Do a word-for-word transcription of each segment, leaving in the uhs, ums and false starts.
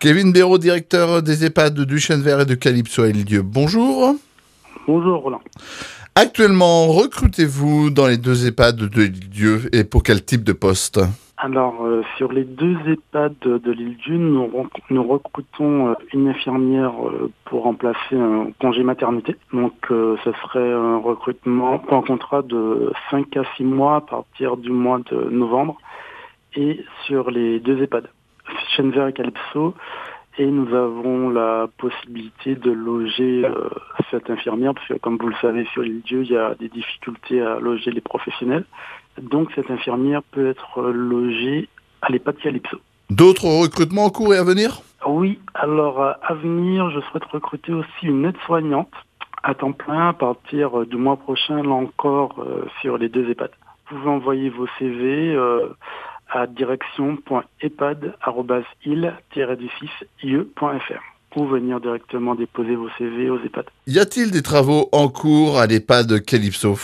Kevin Béraud, directeur des EHPAD du Chêne Vert et de Calypso à Île-Dieu. Bonjour. Bonjour Roland. Actuellement, recrutez-vous dans les deux EHPAD de l'Île-Dieu et pour quel type de poste? Alors, euh, sur les deux EHPAD de, de l'Île-Dieu, nous, nous recrutons euh, une infirmière euh, pour remplacer un congé maternité. Donc, euh, ce serait un recrutement pour un contrat de cinq à six mois à partir du mois de novembre. Et sur les deux EHPAD, Chêne Vert et Calypso, et nous avons la possibilité de loger euh, cette infirmière, parce que comme vous le savez, sur l'Île-Dieu, il y a des difficultés à loger les professionnels. Donc cette infirmière peut être logée à l'EHPAD Calypso. D'autres recrutements en cours et à venir? Oui, alors à venir, je souhaite recruter aussi une aide-soignante à temps plein à partir du mois prochain, là encore, euh, sur les deux EHPAD. Vous pouvez envoyer vos C V euh, à direction point epad arobase il tiret du six i e point f r ou venir directement déposer vos C V aux EHPAD. Y a-t-il des travaux en cours à l'EHPAD Calypso?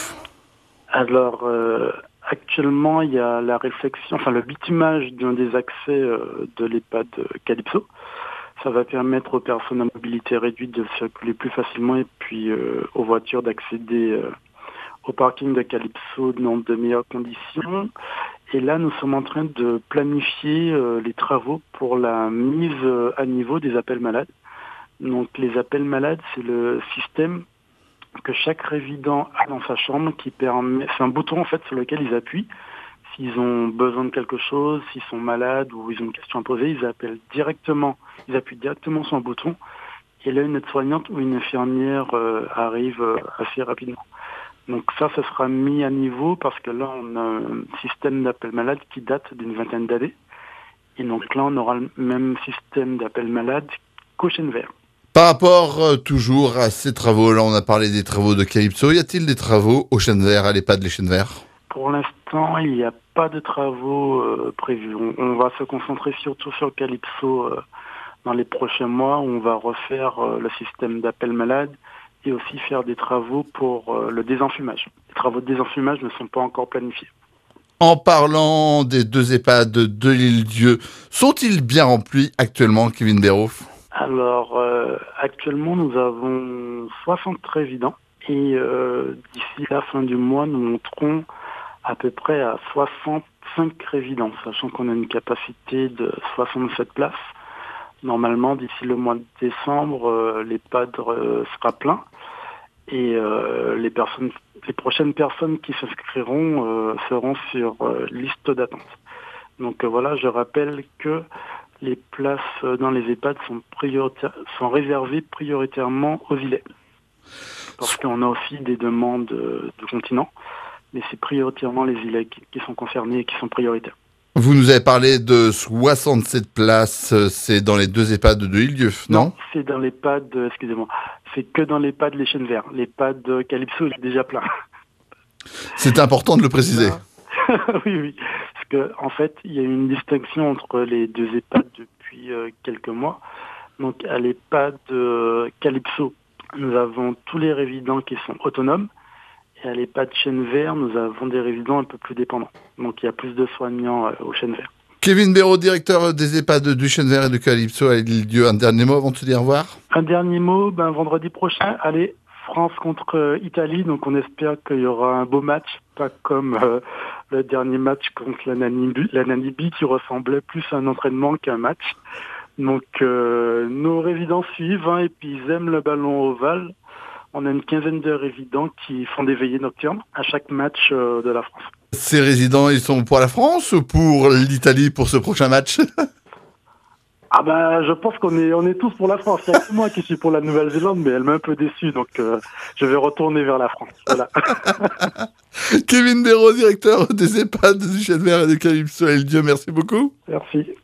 Alors, euh, actuellement, il y a la réflexion, enfin le bitumage d'un des accès euh, de l'EHPAD Calypso. Ça va permettre aux personnes à mobilité réduite de circuler plus facilement et puis euh, aux voitures d'accéder euh, au parking de Calypso dans de meilleures conditions. Et là, nous sommes en train de planifier euh, les travaux pour la mise euh, à niveau des appels malades. Donc les appels malades, c'est le système que chaque résident a dans sa chambre qui permet, c'est un bouton en fait sur lequel ils appuient. S'ils ont besoin de quelque chose, s'ils sont malades ou ils ont une question à poser, ils appellent directement, ils appuient directement sur un bouton. Et là, une aide-soignante ou une infirmière euh, arrive euh, assez rapidement. Donc ça, ça sera mis à niveau parce que là, on a un système d'appel malade qui date d'une vingtaine d'années. Et donc là, on aura le même système d'appel malade qu'au Chêne Vert. Par rapport euh, toujours à ces travaux-là, on a parlé des travaux de Calypso. Y a-t-il des travaux au Chêne Vert, à l'EHPAD Les Chênes Verts? Pour l'instant, il n'y a pas de travaux euh, prévus. On, on va se concentrer surtout sur Calypso euh, dans les prochains mois. Où on va refaire euh, le système d'appel malade et aussi faire des travaux pour euh, le désenfumage. Les travaux de désenfumage ne sont pas encore planifiés. En parlant des deux EHPAD de l'Île-Dieu, sont-ils bien remplis actuellement, Kevin Béraud? Alors, euh, actuellement, nous avons soixante résidents et euh, d'ici la fin du mois, nous monterons à peu près à soixante-cinq résidents, sachant qu'on a une capacité de soixante-sept places. Normalement, d'ici le mois de décembre, euh, l'EHPAD euh, sera plein et euh, les personnes, les prochaines personnes qui s'inscriront euh, seront sur euh, liste d'attente. Donc euh, voilà, je rappelle que les places dans les EHPAD sont, prioritaires, sont réservées prioritairement aux îlets. Parce qu'on a aussi des demandes de continent, mais c'est prioritairement les îlets qui, qui sont concernés et qui sont prioritaires. Vous nous avez parlé de soixante-sept places, c'est dans les deux EHPAD de l'Île-Dieu, non? Non, c'est dans l'EHPAD, excusez-moi, c'est que dans l'EHPAD Les Chênes Verts. L'EHPAD Calypso est déjà plein. C'est important de le préciser. oui, oui, parce que en fait, il y a une distinction entre les deux EHPAD depuis euh, quelques mois. Donc à l'EHPAD euh, Calypso, nous avons tous les résidents qui sont autonomes. Et à l'EHPAD Chêne Vert, nous avons des résidents un peu plus dépendants. Donc il y a plus de soignants euh, au Chêne Vert. Kevin Béraud, directeur des EHPAD du Chêne Vert et de Calypso à l'Île-Dieu. Un dernier mot avant de te dire au revoir? Un dernier mot, ben, vendredi prochain, allez, France contre euh, Italie. Donc on espère qu'il y aura un beau match, pas comme euh, le dernier match contre la Namibie, la Namibie qui ressemblait plus à un entraînement qu'un match. Donc euh, nos résidents suivent hein, et puis ils aiment le ballon ovale. On a une quinzaine de résidents qui font des veillées nocturnes à chaque match euh, de la France. Ces résidents, ils sont pour la France ou pour l'Italie pour ce prochain match? Ah ben, je pense qu'on est on est tous pour la France. Il y a que moi qui suis pour la Nouvelle-Zélande, mais elle m'a un peu déçu, donc euh, je vais retourner vers la France. Voilà. Kevin Béraud, directeur des EHPAD du Chêne Vert et de Calypso à l'Île-Dieu, merci beaucoup. Merci.